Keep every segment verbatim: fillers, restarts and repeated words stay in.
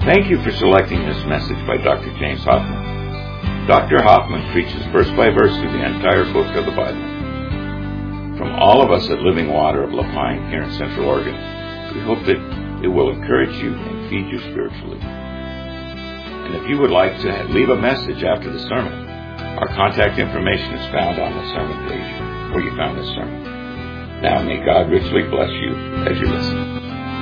Thank you for selecting this message by Doctor James Hoffman. Doctor Hoffman preaches verse by verse through the entire book of the Bible. From all of us at Living Water of La Pine here in Central Oregon, we hope that it will encourage you and feed you spiritually. And if you would like to leave a message after the sermon, our contact information is found on the sermon page where you found this sermon. Now may God richly bless you as you listen.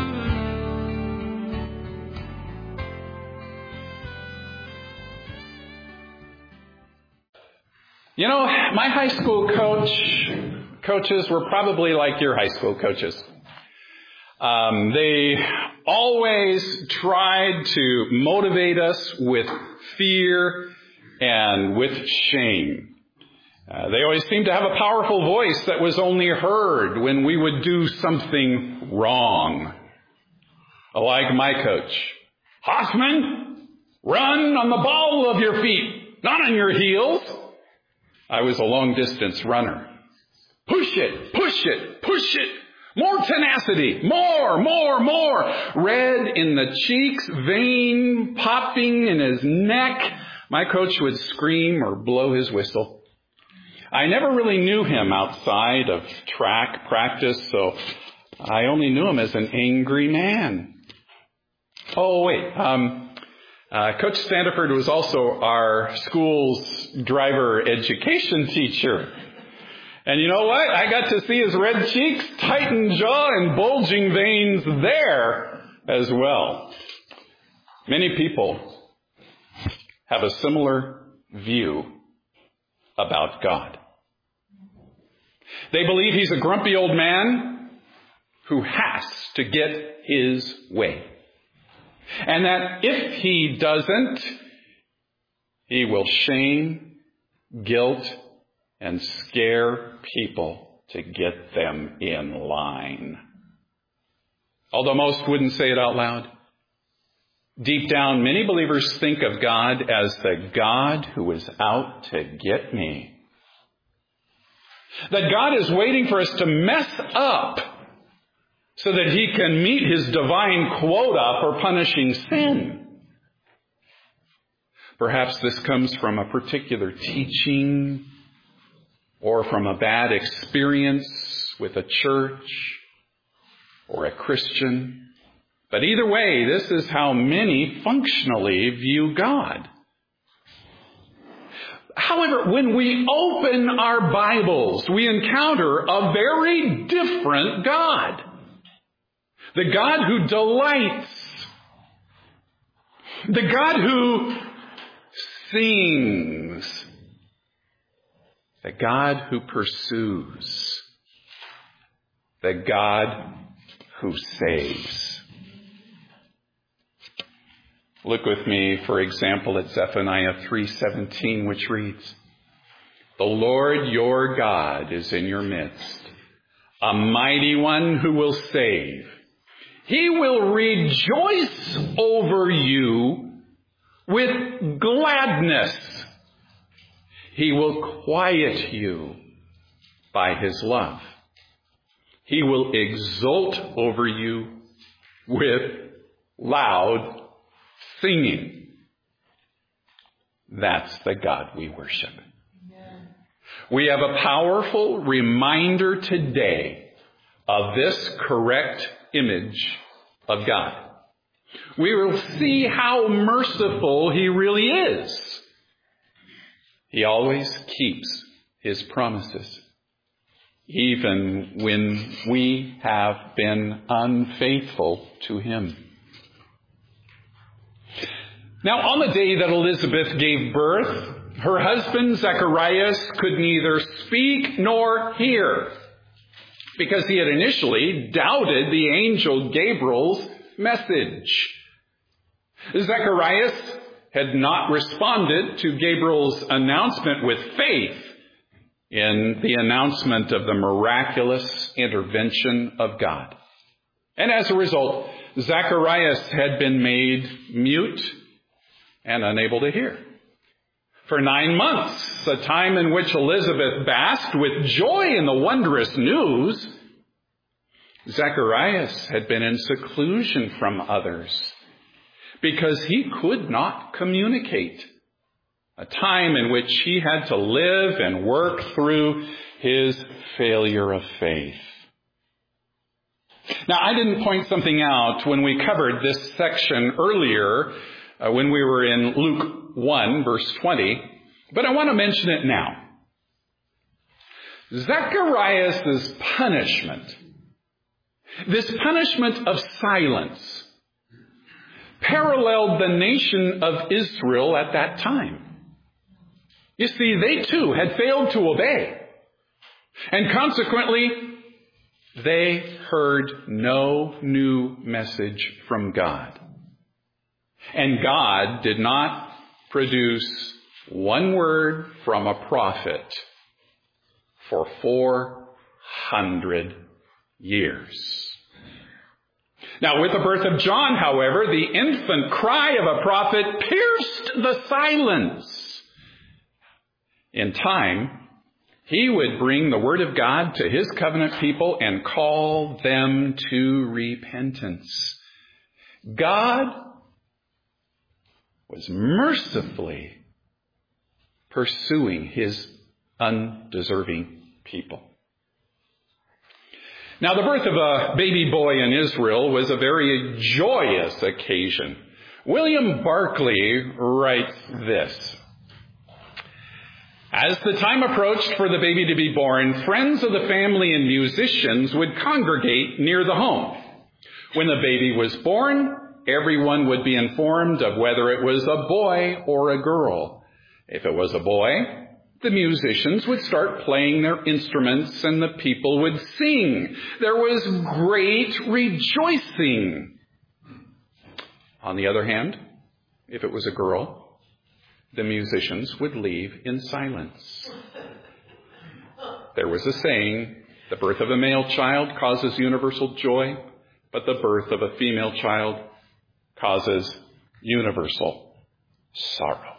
You know, my high school coach, coaches were probably like your high school coaches. Um, they always tried to motivate us with fear and with shame. Uh, they always seemed to have a powerful voice that was only heard when we would do something wrong. Like my coach. Hoffman, run on the ball of your feet, not on your heels. I was a long-distance runner. Push it, push it, push it. More tenacity, more, more, more. Red in the cheeks, vein popping in his neck. My coach would scream or blow his whistle. I never really knew him outside of track practice, so I only knew him as an angry man. Oh, wait, um... Uh, Coach Standiford was also our school's driver education teacher. And you know what? I got to see his red cheeks, tightened jaw, and bulging veins there as well. Many people have a similar view about God. They believe he's a grumpy old man who has to get his way. And that if he doesn't, he will shame, guilt, and scare people to get them in line. Although most wouldn't say it out loud. Deep down, many believers think of God as the God who is out to get me. That God is waiting for us to mess up so that he can meet his divine quota for punishing sin. Perhaps this comes from a particular teaching or from a bad experience with a church or a Christian. But either way, this is how many functionally view God. However, when we open our Bibles, we encounter a very different God. The God who delights. The God who sings. The God who pursues. The God who saves. Look with me, for example, at Zephaniah three seventeen, which reads, "The Lord your God is in your midst, a mighty one who will save. He will rejoice over you with gladness. He will quiet you by his love. He will exult over you with loud singing." That's the God we worship. Amen. We have a powerful reminder today of this correct image of God. We will see how merciful he really is. He always keeps his promises, even when we have been unfaithful to him. Now, on the day that Elizabeth gave birth, her husband Zacharias could neither speak nor hear, because he had initially doubted the angel Gabriel's message. Zacharias had not responded to Gabriel's announcement with faith in the announcement of the miraculous intervention of God. And as a result, Zacharias had been made mute and unable to hear. For nine months, a time in which Elizabeth basked with joy in the wondrous news, Zacharias had been in seclusion from others, because he could not communicate. A time in which he had to live and work through his failure of faith. Now, I didn't point something out when we covered this section earlier, uh, when we were in Luke one, verse twenty, but I want to mention it now. Zacharias' punishment, this punishment of silence, paralleled the nation of Israel at that time. You see, they too had failed to obey, and consequently, they heard no new message from God. And God did not produce one word from a prophet for four hundred years. Now, with the birth of John, however, the infant cry of a prophet pierced the silence. In time, he would bring the word of God to his covenant people and call them to repentance. God was mercifully pursuing his undeserving people. Now, the birth of a baby boy in Israel was a very joyous occasion. William Barclay writes this: as the time approached for the baby to be born, friends of the family and musicians would congregate near the home. When the baby was born, everyone would be informed of whether it was a boy or a girl. If it was a boy, the musicians would start playing their instruments and the people would sing. There was great rejoicing. On the other hand, if it was a girl, the musicians would leave in silence. There was a saying, the birth of a male child causes universal joy, but the birth of a female child causes universal sorrow.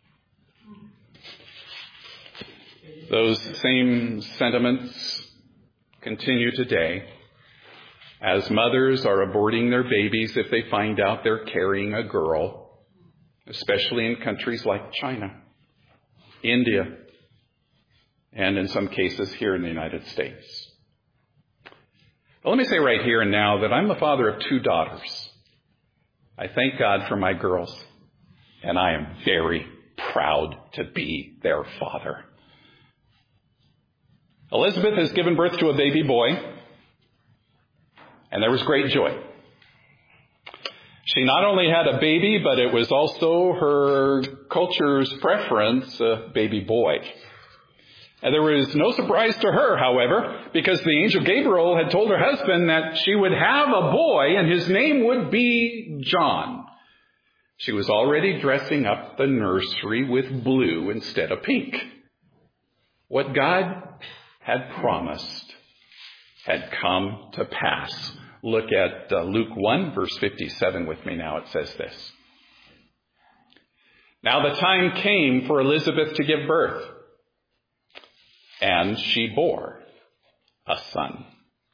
Those same sentiments continue today as mothers are aborting their babies if they find out they're carrying a girl, especially in countries like China, India, and in some cases here in the United States. Well, let me say right here and now that I'm the father of two daughters. I thank God for my girls, and I am very proud to be their father. Elizabeth has given birth to a baby boy, and there was great joy. She not only had a baby, but it was also her culture's preference, a baby boy. And there was no surprise to her, however, because the angel Gabriel had told her husband that she would have a boy and his name would be John. She was already dressing up the nursery with blue instead of pink. What God had promised had come to pass. Look at uh, Luke one, verse fifty-seven with me now. It says this: now the time came for Elizabeth to give birth, and she bore a son.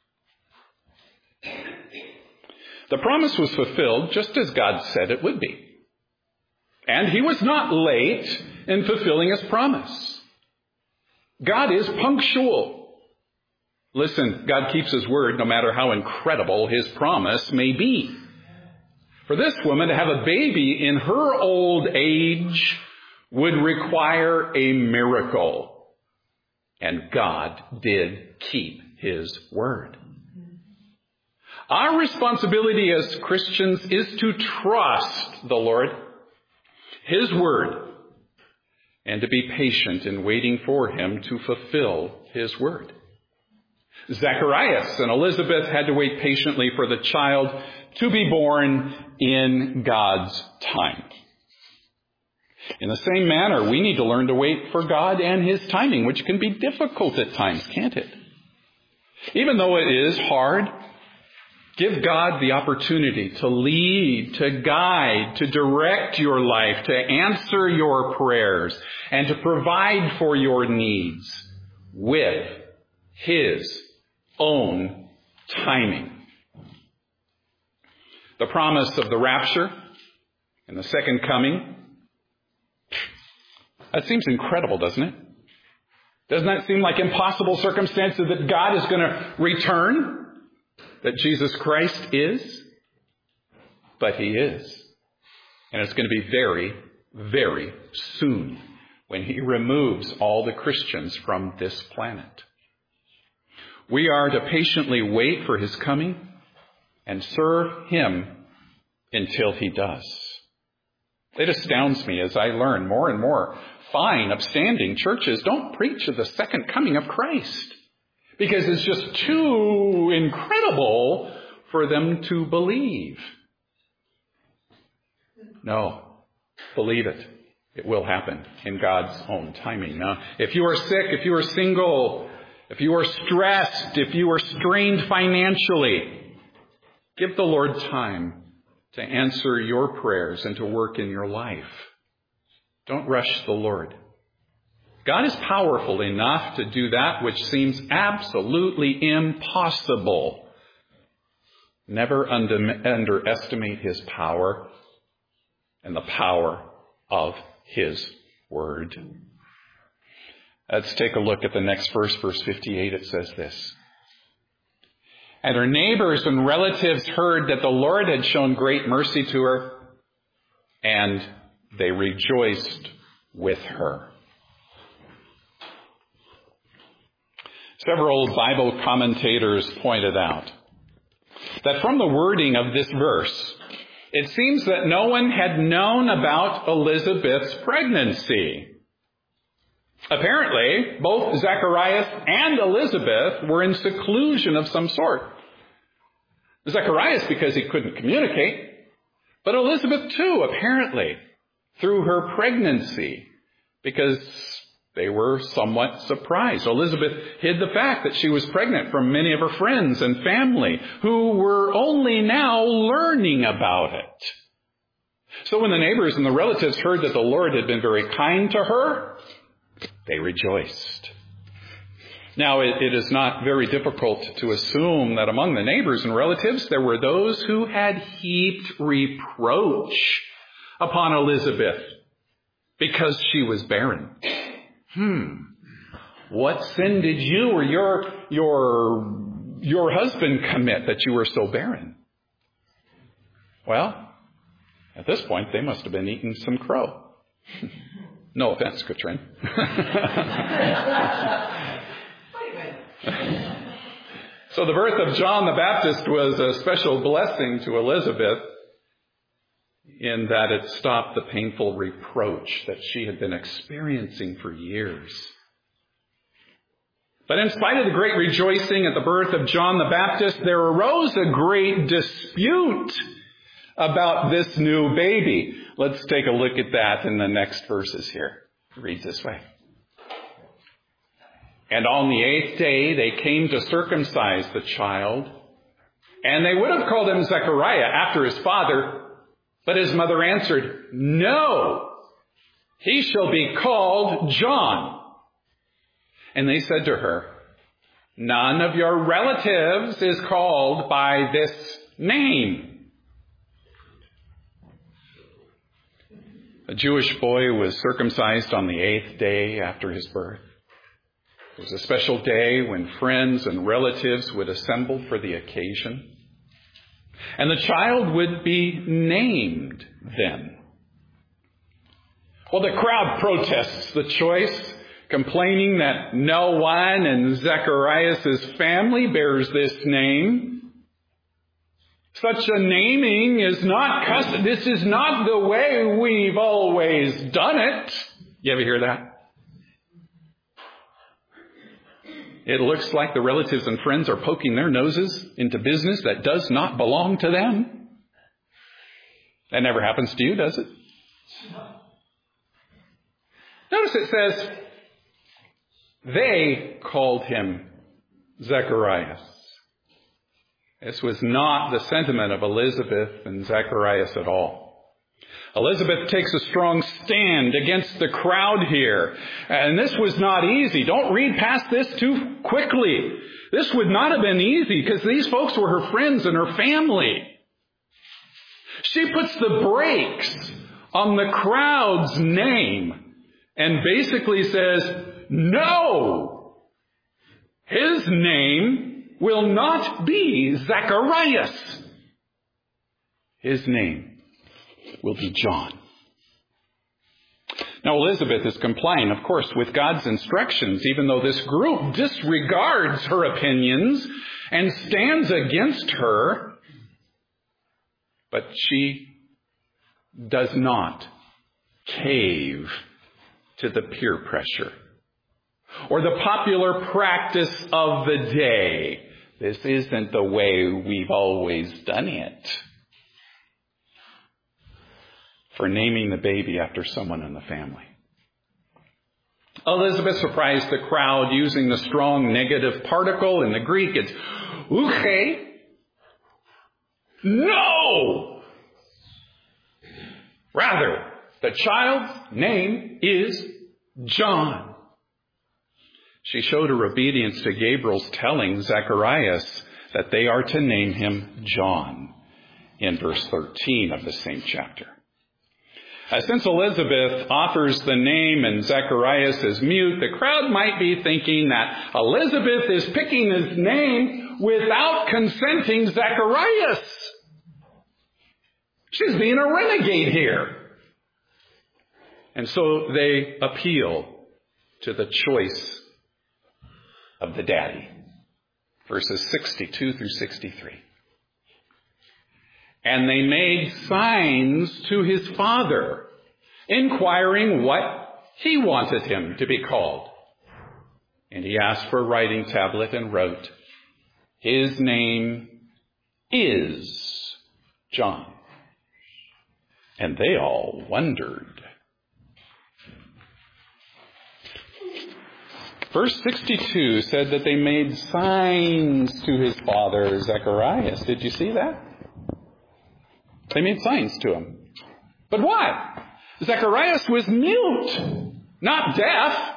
The promise was fulfilled just as God said it would be. And he was not late in fulfilling his promise. God is punctual. Listen, God keeps his word no matter how incredible his promise may be. For this woman to have a baby in her old age would require a miracle. And God did keep his word. Our responsibility as Christians is to trust the Lord, his word, and to be patient in waiting for him to fulfill his word. Zacharias and Elizabeth had to wait patiently for the child to be born in God's time. In the same manner, we need to learn to wait for God and his timing, which can be difficult at times, can't it? Even though it is hard, give God the opportunity to lead, to guide, to direct your life, to answer your prayers, and to provide for your needs with his own timing. The promise of the rapture in the second coming. That seems incredible, doesn't it? Doesn't that seem like impossible circumstances that God is going to return? That Jesus Christ is? But he is. And it's going to be very, very soon when he removes all the Christians from this planet. We are to patiently wait for his coming and serve him until he does. It astounds me as I learn more and more fine, upstanding churches don't preach of the second coming of Christ because it's just too incredible for them to believe. No, believe it. It will happen in God's own timing. Now, if you are sick, if you are single, if you are stressed, if you are strained financially, give the Lord time to answer your prayers and to work in your life. Don't rush the Lord. God is powerful enough to do that which seems absolutely impossible. Never under, underestimate his power and the power of his word. Let's take a look at the next verse, verse fifty-eight. It says this. And her neighbors and relatives heard that the Lord had shown great mercy to her, and they rejoiced with her. Several Bible commentators pointed out that from the wording of this verse, it seems that no one had known about Elizabeth's pregnancy. Apparently, both Zacharias and Elizabeth were in seclusion of some sort. Zacharias because he couldn't communicate, but Elizabeth too, apparently, through her pregnancy, because they were somewhat surprised. Elizabeth hid the fact that she was pregnant from many of her friends and family who were only now learning about it. So when the neighbors and the relatives heard that the Lord had been very kind to her, they rejoiced. Now, it, it is not very difficult to assume that among the neighbors and relatives there were those who had heaped reproach upon Elizabeth because she was barren. Hmm. What sin did you or your your your husband commit that you were so barren? Well, at this point, they must have been eating some crow. No offense, Katrin. So the birth of John the Baptist was a special blessing to Elizabeth in that it stopped the painful reproach that she had been experiencing for years. But in spite of the great rejoicing at the birth of John the Baptist, there arose a great dispute about this new baby. Let's take a look at that in the next verses here. It reads this way. And on the eighth day they came to circumcise the child, and they would have called him Zechariah after his father, but his mother answered, No, he shall be called John. And they said to her, None of your relatives is called by this name. A Jewish boy was circumcised on the eighth day after his birth. It was a special day when friends and relatives would assemble for the occasion. And the child would be named then. Well, the crowd protests the choice, complaining that no one in Zacharias' family bears this name. Such a naming is not custom. This is not the way we've always done it. You ever hear that? It looks like the relatives and friends are poking their noses into business that does not belong to them. That never happens to you, does it? Notice it says, they called him Zacharias. This was not the sentiment of Elizabeth and Zacharias at all. Elizabeth takes a strong stand against the crowd here. And this was not easy. Don't read past this too quickly. This would not have been easy because these folks were her friends and her family. She puts the brakes on the crowd's name and basically says, no, his name will not be Zacharias. His name will be John. Now, Elizabeth is complying, of course, with God's instructions, even though this group disregards her opinions and stands against her. But she does not cave to the peer pressure or the popular practice of the day. This isn't the way we've always done it. For naming the baby after someone in the family. Elizabeth surprised the crowd using the strong negative particle. In the Greek, it's ouche. No! Rather, the child's name is John. She showed her obedience to Gabriel's telling Zacharias that they are to name him John in verse thirteen of the same chapter. Uh, since Elizabeth offers the name and Zacharias is mute, the crowd might be thinking that Elizabeth is picking his name without consenting Zacharias. She's being a renegade here. And so they appeal to the choice of the daddy. Verses sixty-two through sixty-three. And they made signs to his father, inquiring what he wanted him to be called. And he asked for a writing tablet and wrote, his name is John. And they all wondered. Verse sixty-two said that they made signs to his father, Zacharias. Did you see that? They made signs to him. But why? Zacharias was mute, not deaf.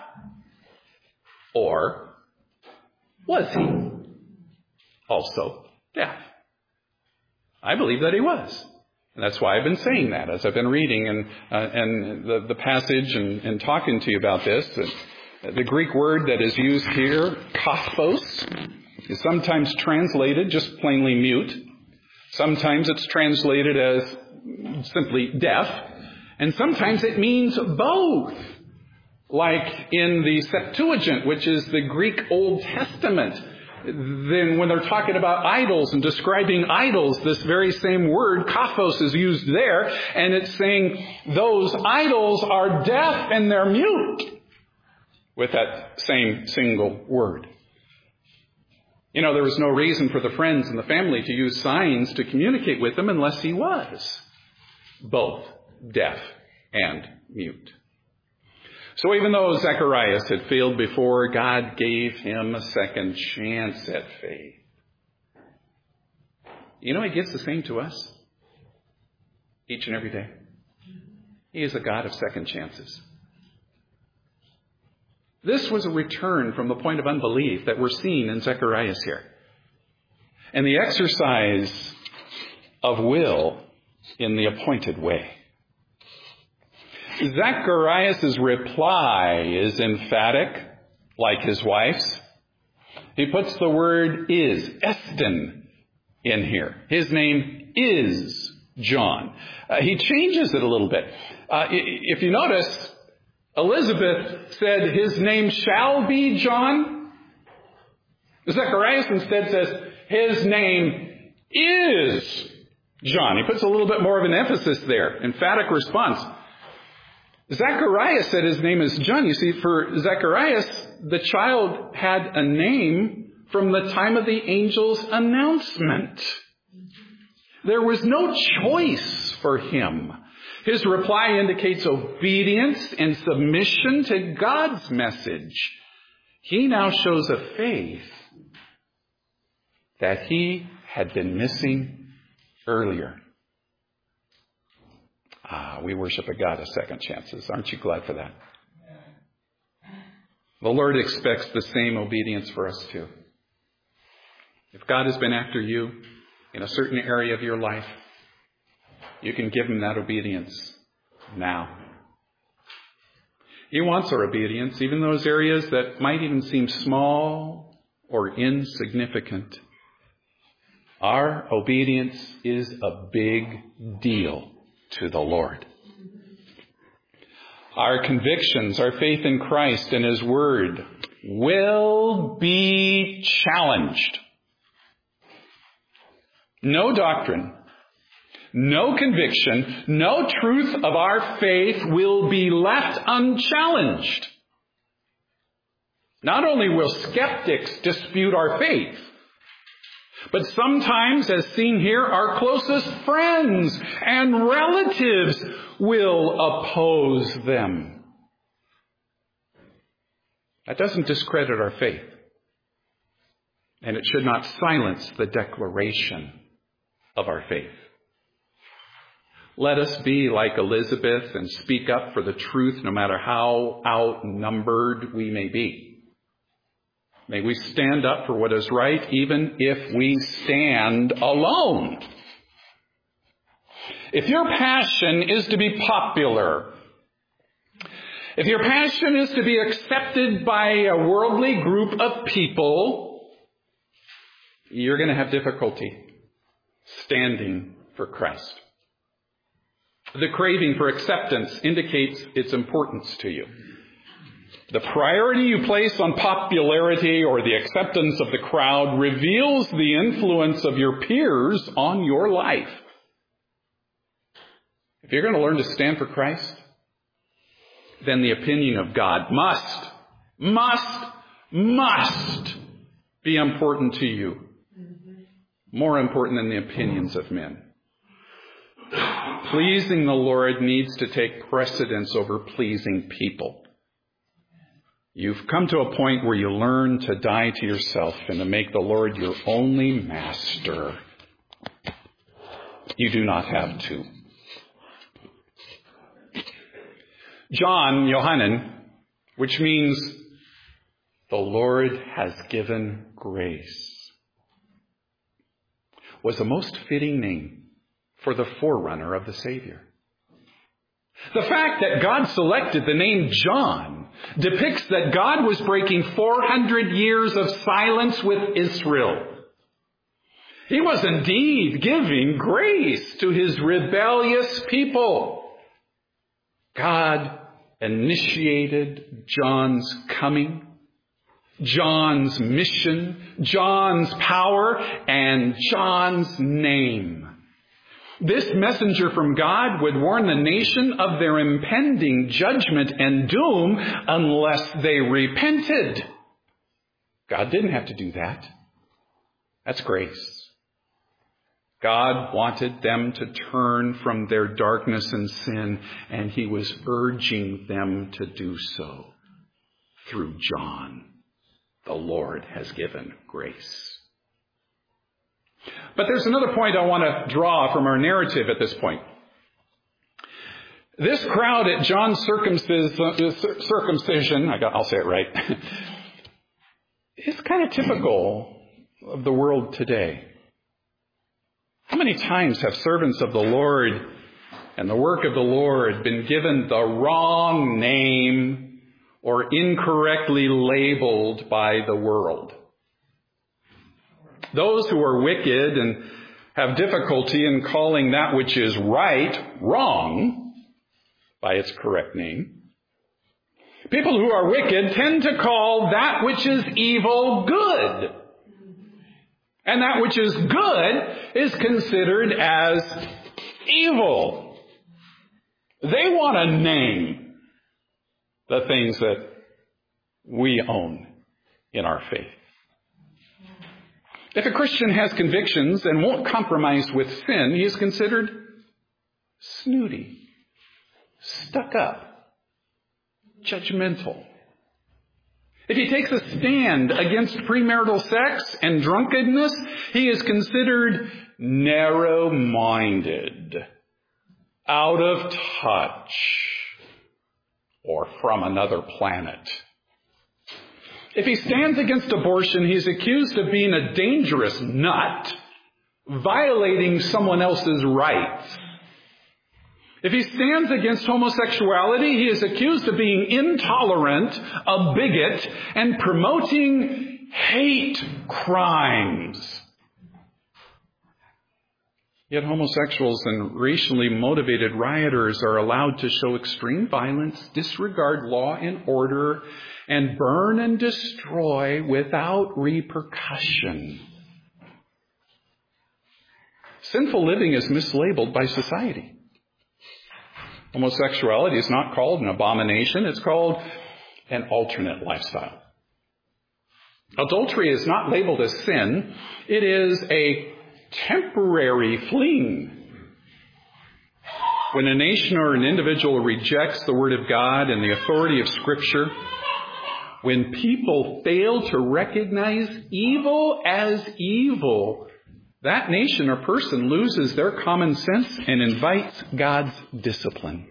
Or was he also deaf? I believe that he was. And that's why I've been saying that as I've been reading and uh, and the, the passage and, and talking to you about this. The, the Greek word that is used here, kaphos, is sometimes translated just plainly mute. Sometimes it's translated as simply deaf. And sometimes it means both. Like in the Septuagint, which is the Greek Old Testament. Then when they're talking about idols and describing idols, this very same word, kaphos, is used there. And it's saying those idols are deaf and they're mute. With that same single word. You know, there was no reason for the friends and the family to use signs to communicate with him unless he was both deaf and mute. So even though Zacharias had failed before, God gave him a second chance at faith. You know, he gives the same to us each and every day. He is a God of second chances. This was a return from the point of unbelief that we're seeing in Zacharias here. And the exercise of will in the appointed way. Zacharias' reply is emphatic, like his wife's. He puts the word is, Estin, in here. His name is John. Uh, he changes it a little bit. Uh, if you notice, Elizabeth said, his name shall be John. Zacharias instead says, his name is John. He puts a little bit more of an emphasis there. Emphatic response. Zacharias said his name is John. You see, for Zacharias, the child had a name from the time of the angel's announcement. There was no choice for him. His reply indicates obedience and submission to God's message. He now shows a faith that he had been missing earlier. Ah, we worship a God of second chances. Aren't you glad for that? The Lord expects the same obedience for us too. If God has been after you in a certain area of your life, you can give him that obedience now. He wants our obedience, even those areas that might even seem small or insignificant. Our obedience is a big deal to the Lord. Our convictions, our faith in Christ and His Word will be challenged. No doctrine, no conviction, no truth of our faith will be left unchallenged. Not only will skeptics dispute our faith, but sometimes, as seen here, our closest friends and relatives will oppose them. That doesn't discredit our faith, and it should not silence the declaration of our faith. Let us be like Elizabeth and speak up for the truth no matter how outnumbered we may be. May we stand up for what is right even if we stand alone. If your passion is to be popular, if your passion is to be accepted by a worldly group of people, you're going to have difficulty standing for Christ. The craving for acceptance indicates its importance to you. The priority you place on popularity or the acceptance of the crowd reveals the influence of your peers on your life. If you're going to learn to stand for Christ, then the opinion of God must, must, must be important to you. More important than the opinions of men. Pleasing the Lord needs to take precedence over pleasing people. You've come to a point where you learn to die to yourself and to make the Lord your only master. You do not have to. John, Yohanan, which means the Lord has given grace, was the most fitting name for the forerunner of the Savior. The fact that God selected the name John depicts that God was breaking four hundred years of silence with Israel. He was indeed giving grace to His rebellious people. God initiated John's coming, John's mission, John's power, and John's name. This messenger from God would warn the nation of their impending judgment and doom unless they repented. God didn't have to do that. That's grace. God wanted them to turn from their darkness and sin, and He was urging them to do so through John. The Lord has given grace. But there's another point I want to draw from our narrative at this point. This crowd at John's circumcision, I'll say it right, is kind of typical of the world today. How many times have servants of the Lord and the work of the Lord been given the wrong name or incorrectly labeled by the world? Those who are wicked and have difficulty in calling that which is right wrong by its correct name. People who are wicked tend to call that which is evil good. And that which is good is considered as evil. They want to name the things that we own in our faith. If a Christian has convictions and won't compromise with sin, he is considered snooty, stuck up, judgmental. If he takes a stand against premarital sex and drunkenness, he is considered narrow-minded, out of touch, or from another planet. If he stands against abortion, he's accused of being a dangerous nut, violating someone else's rights. If he stands against homosexuality, he is accused of being intolerant, a bigot, and promoting hate crimes. Yet homosexuals and racially motivated rioters are allowed to show extreme violence, disregard law and order, and burn and destroy without repercussion. Sinful living is mislabeled by society. Homosexuality is not called an abomination, it's called an alternate lifestyle. Adultery is not labeled as sin, it is a temporary fleeing. When a nation or an individual rejects the Word of God and the authority of Scripture, when people fail to recognize evil as evil, that nation or person loses their common sense and invites God's discipline.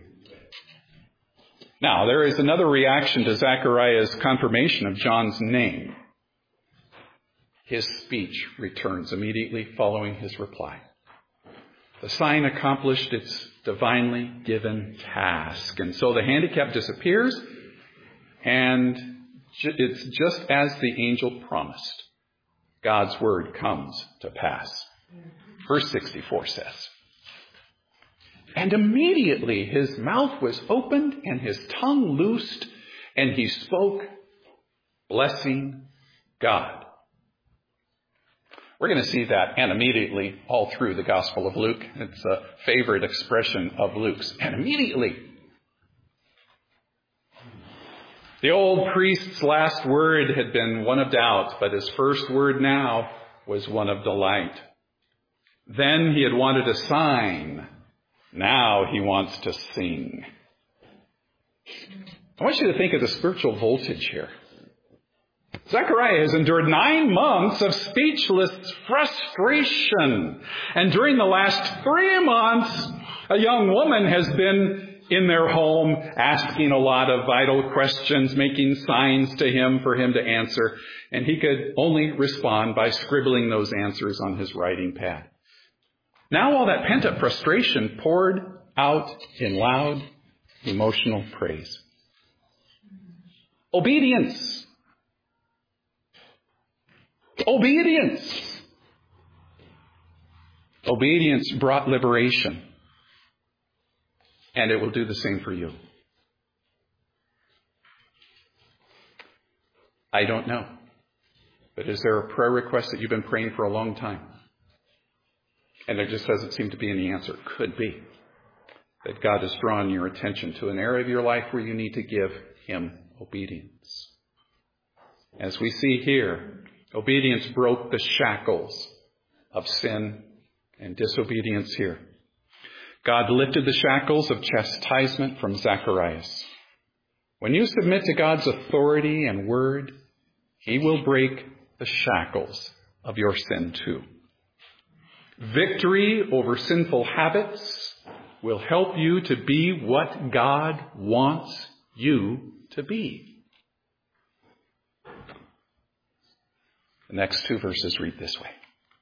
Now, there is another reaction to Zechariah's confirmation of John's name. His speech returns immediately following his reply. The sign accomplished its divinely given task. And so the handicap disappears, and it's just as the angel promised. God's word comes to pass. Verse sixty-four says, "And immediately his mouth was opened and his tongue loosed, and he spoke, blessing God." We're going to see that "and immediately" all through the Gospel of Luke. It's a favorite expression of Luke's. And immediately. The old priest's last word had been one of doubt, but his first word now was one of delight. Then he had wanted a sign. Now he wants to sing. I want you to think of the spiritual voltage here. Zechariah has endured nine months of speechless frustration. And during the last three months, a young woman has been in their home asking a lot of vital questions, making signs to him for him to answer. And he could only respond by scribbling those answers on his writing pad. Now all that pent-up frustration poured out in loud, emotional praise. Obedience. Obedience. Obedience brought liberation. And it will do the same for you. I don't know. But is there a prayer request that you've been praying for a long time? And there just doesn't seem to be any answer. Could be that God has drawn your attention to an area of your life where you need to give Him obedience. As we see here, obedience broke the shackles of sin and disobedience here. God lifted the shackles of chastisement from Zacharias. When you submit to God's authority and word, He will break the shackles of your sin too. Victory over sinful habits will help you to be what God wants you to be. The next two verses read this way.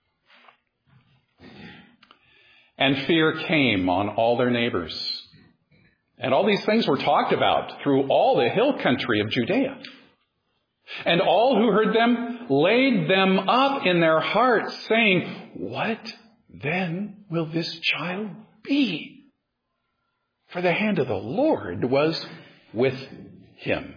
And fear came on all their neighbors. And all these things were talked about through all the hill country of Judea. And all who heard them laid them up in their hearts, saying, "What then will this child be?" For the hand of the Lord was with him.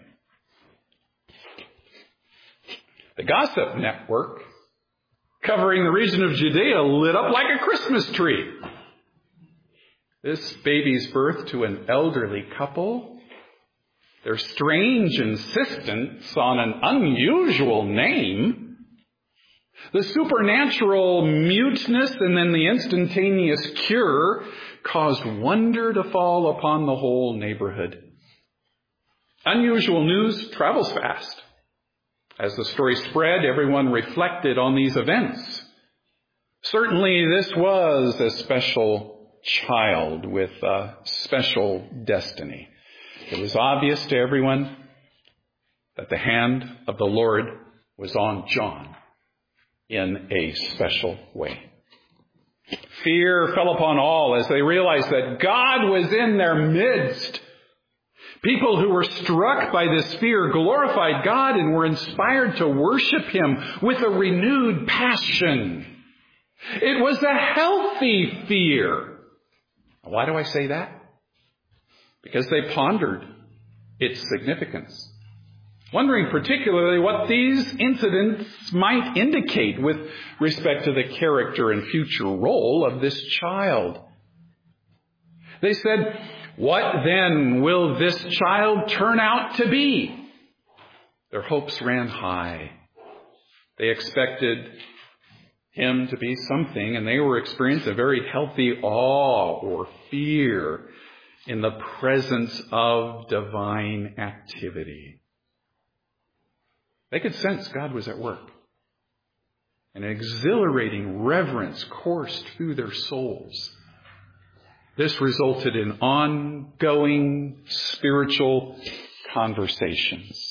The gossip network covering the region of Judea lit up like a Christmas tree. This baby's birth to an elderly couple, their strange insistence on an unusual name, the supernatural muteness and then the instantaneous cure caused wonder to fall upon the whole neighborhood. Unusual news travels fast. As the story spread, everyone reflected on these events. Certainly this was a special child with a special destiny. It was obvious to everyone that the hand of the Lord was on John in a special way. Fear fell upon all as they realized that God was in their midst. People who were struck by this fear glorified God and were inspired to worship Him with a renewed passion. It was a healthy fear. Why do I say that? Because they pondered its significance, wondering particularly what these incidents might indicate with respect to the character and future role of this child. They said, "What then will this child turn out to be?" Their hopes ran high. They expected him to be something, and they were experiencing a very healthy awe or fear in the presence of divine activity. They could sense God was at work. An exhilarating reverence coursed through their souls. This resulted in ongoing spiritual conversations.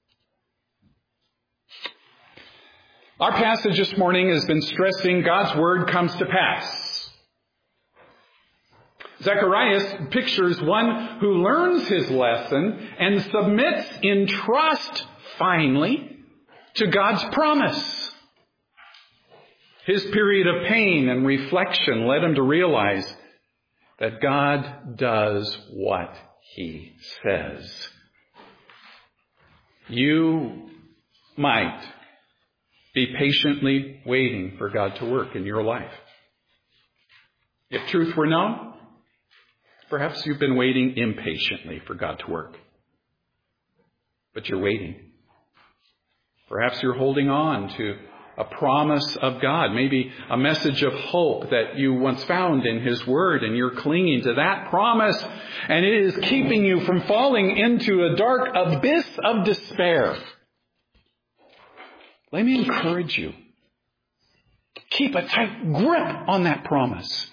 Our passage this morning has been stressing God's word comes to pass. Zacharias pictures one who learns his lesson and submits in trust, finally, to God's promise. His period of pain and reflection led him to realize that God does what He says. You might be patiently waiting for God to work in your life. If truth were known, perhaps you've been waiting impatiently for God to work. But you're waiting. Perhaps you're holding on to a promise of God, maybe a message of hope that you once found in His Word, and you're clinging to that promise, and it is keeping you from falling into a dark abyss of despair. Let me encourage you. Keep a tight grip on that promise.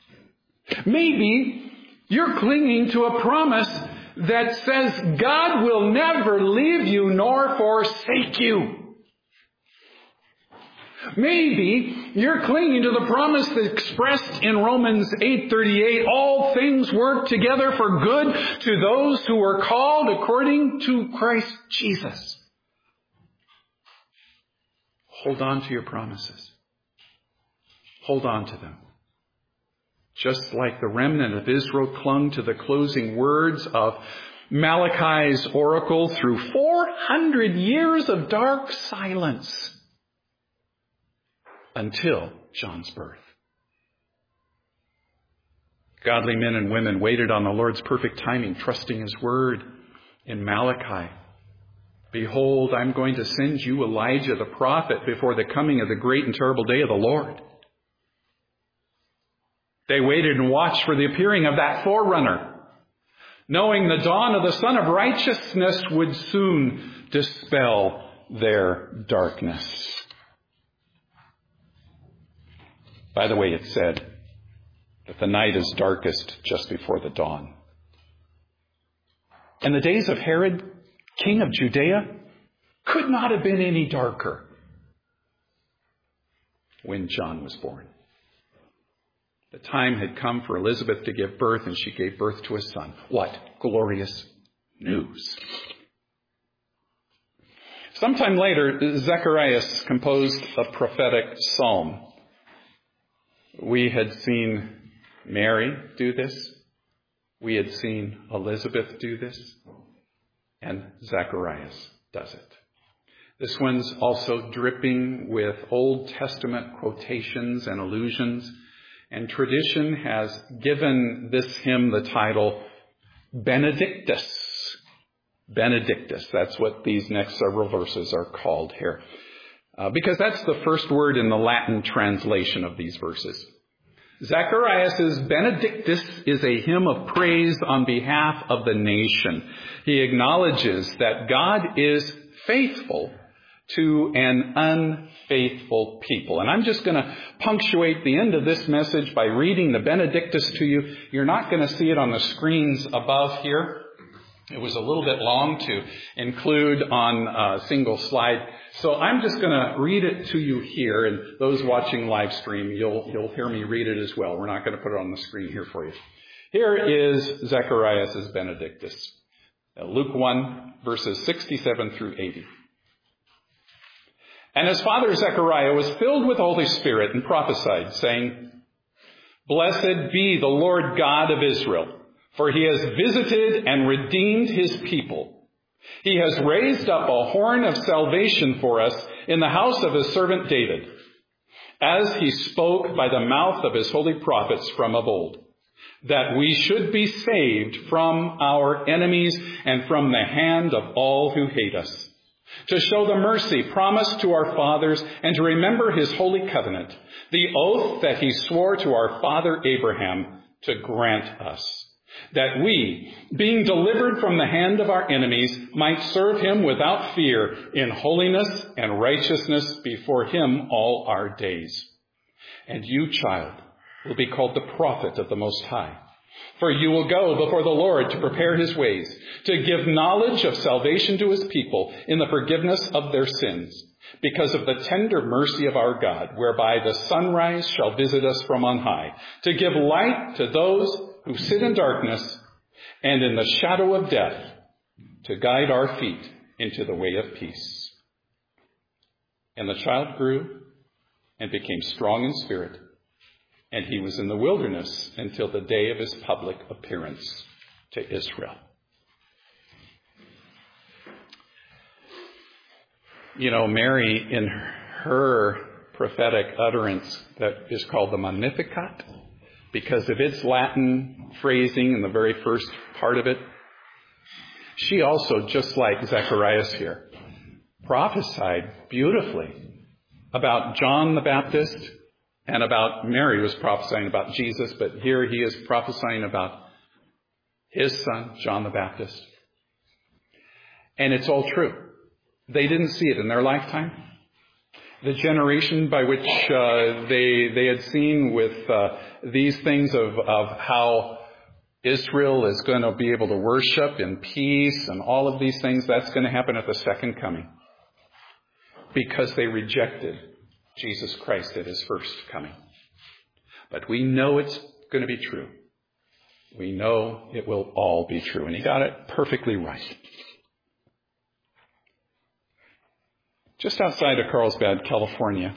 Maybe you're clinging to a promise that says God will never leave you nor forsake you. Maybe you're clinging to the promise that's expressed in Romans eight thirty-eight, all things work together for good to those who are called according to Christ Jesus. Hold on to your promises. Hold on to them. Just like the remnant of Israel clung to the closing words of Malachi's oracle through four hundred years of dark silence until John's birth. Godly men and women waited on the Lord's perfect timing, trusting His word in Malachi. Behold, I'm going to send you Elijah the prophet before the coming of the great and terrible day of the Lord. They waited and watched for the appearing of that forerunner, knowing the dawn of the Son of Righteousness would soon dispel their darkness. By the way, it's said that the night is darkest just before the dawn. And the days of Herod, king of Judea, could not have been any darker when John was born. The time had come for Elizabeth to give birth, and she gave birth to a son. What glorious news! Sometime later, Zacharias composed a prophetic psalm. We had seen Mary do this. We had seen Elizabeth do this. And Zacharias does it. This one's also dripping with Old Testament quotations and allusions. And tradition has given this hymn the title Benedictus. Benedictus. That's what these next several verses are called here. Uh, because that's the first word in the Latin translation of these verses. Zacharias' Benedictus is a hymn of praise on behalf of the nation. He acknowledges that God is faithful to an unfaithful people. And I'm just going to punctuate the end of this message by reading the Benedictus to you. You're not going to see it on the screens above here. It was a little bit long to include on a single slide. So I'm just going to read it to you here, and those watching live stream, you'll, you'll hear me read it as well. We're not going to put it on the screen here for you. Here is Zacharias' Benedictus. Luke one, verses sixty-seven through eighty. And his father Zechariah was filled with the Holy Spirit and prophesied, saying, Blessed be the Lord God of Israel, for he has visited and redeemed his people. He has raised up a horn of salvation for us in the house of his servant David, as he spoke by the mouth of his holy prophets from of old, that we should be saved from our enemies and from the hand of all who hate us, to show the mercy promised to our fathers and to remember his holy covenant, the oath that he swore to our father Abraham to grant us, that we, being delivered from the hand of our enemies, might serve him without fear in holiness and righteousness before him all our days. And you, child, will be called the prophet of the Most High. For you will go before the Lord to prepare his ways, to give knowledge of salvation to his people in the forgiveness of their sins, because of the tender mercy of our God, whereby the sunrise shall visit us from on high, to give light to those who sit in darkness and in the shadow of death, to guide our feet into the way of peace. And the child grew and became strong in spirit, and he was in the wilderness until the day of his public appearance to Israel. You know, Mary, in her prophetic utterance that is called the Magnificat, because of its Latin phrasing in the very first part of it, she also, just like Zacharias here, prophesied beautifully about John the Baptist and about Mary was prophesying about Jesus, but here he is prophesying about his son, John the Baptist. And it's all true. They didn't see it in their lifetime. The generation by which uh, they they had seen with uh, these things of, of how Israel is going to be able to worship in peace and all of these things, that's going to happen at the second coming. Because they rejected Jesus Christ at his first coming. But we know it's going to be true. We know it will all be true. And he got it perfectly right. Just outside of Carlsbad, California,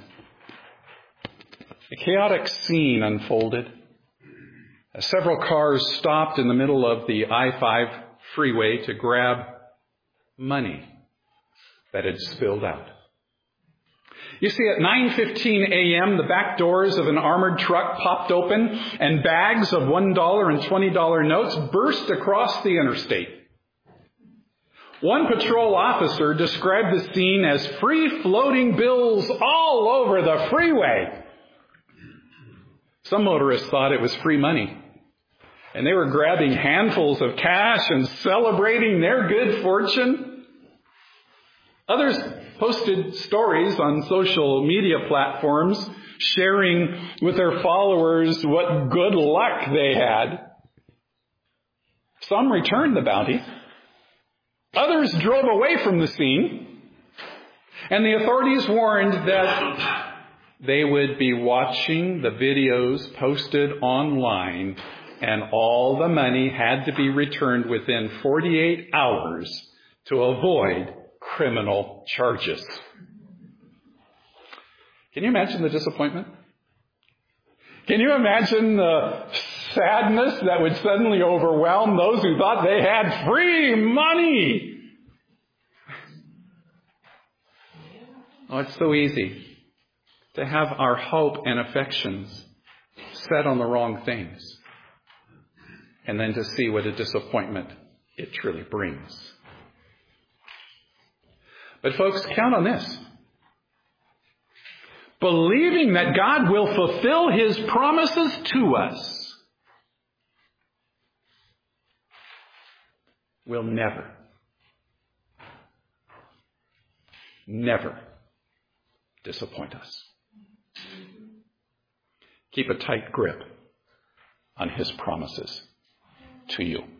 a chaotic scene unfolded as several cars stopped in the middle of the I five freeway to grab money that had spilled out. You see, at nine fifteen a.m., the back doors of an armored truck popped open and bags of one dollar and twenty dollar notes burst across the interstate. One patrol officer described the scene as free-floating bills all over the freeway. Some motorists thought it was free money, and they were grabbing handfuls of cash and celebrating their good fortune. Others posted stories on social media platforms, sharing with their followers what good luck they had. Some returned the bounty. Others drove away from the scene. And the authorities warned that they would be watching the videos posted online, and all the money had to be returned within forty-eight hours to avoid criminal charges. Can you imagine the disappointment? Can you imagine the sadness that would suddenly overwhelm those who thought they had free money? Oh, it's so easy to have our hope and affections set on the wrong things, and then to see what a disappointment it truly brings. But folks, count on this. Believing that God will fulfill his promises to us will never, never disappoint us. Keep a tight grip on his promises to you.